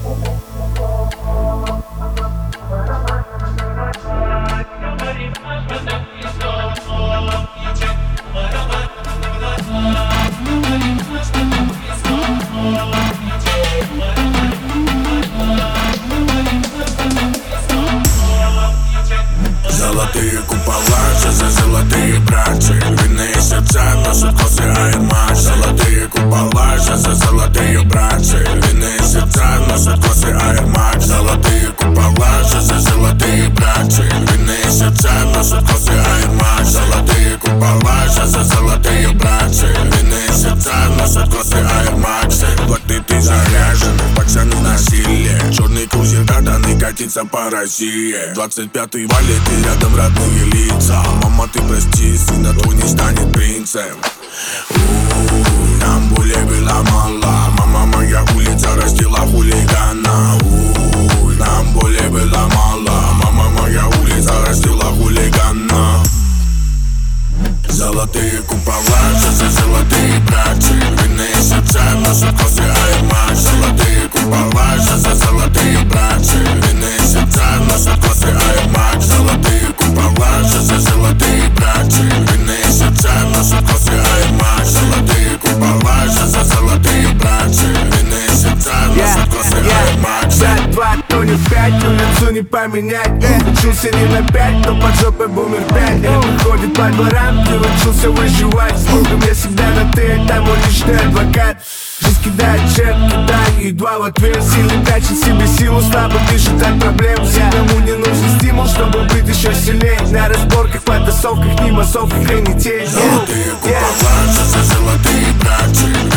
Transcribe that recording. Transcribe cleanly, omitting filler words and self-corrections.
Золотые купола, за золотые братья, львиные сердца носят косы Air Max. Золотые купола, за золотые братья, львиные сердца носят косы Air Max. Золотые купола, за золотые братья, львиные сердца носят косы Air Max. Золотые купола, за золотые братья, львиные сердца носят косы Air Max. Блокноты заряжены, пацаны насилие, черный крузер катаный катится по России. 25-й валит и рядом родные лица. Мама, ты прости, сына твой не станет принцем. Нам более было мало. Мама, моя улица растила хулигана. Нам более было мало. Мама, моя улица растила хулигана. Золотые купола, за золотые братья, львиные сердца носят косы Air Max. Золотые купола, за золотые братья, львиные сердца носят косы Air Max. Золотые купола, за золотые братья, львиные сердца носят косы Air Max. Золотые купола, за золотые братья, львиные сердца носят косы Air Max. 2, то не 5, улицу не поменять. Учился не на 5, но под жопой бумер 5. Выходит по дворам, ты учился выживать. С Богом я всегда на ты, там мой личный адвокат. Жизнь кидает чек, кидаю едва в ответ. Сильный прячет себе силу, слабо пишет от проблем. Никому не нужен стимул, чтобы быть еще сильнее. На разборках, потасовках, ни массовках и не тень. Золотые купола, за золотые братья,